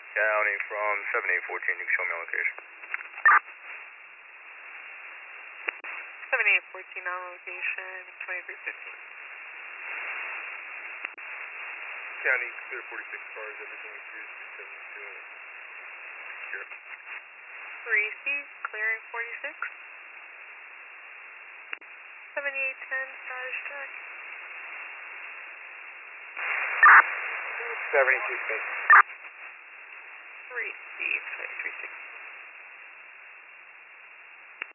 County from 7814, you can show me on location. 7814 on location, 2315. County, clear 46 cars, everything is 372. Secure. 3C, clearing 46. 7810, status check. 72 space. 3C, 2316.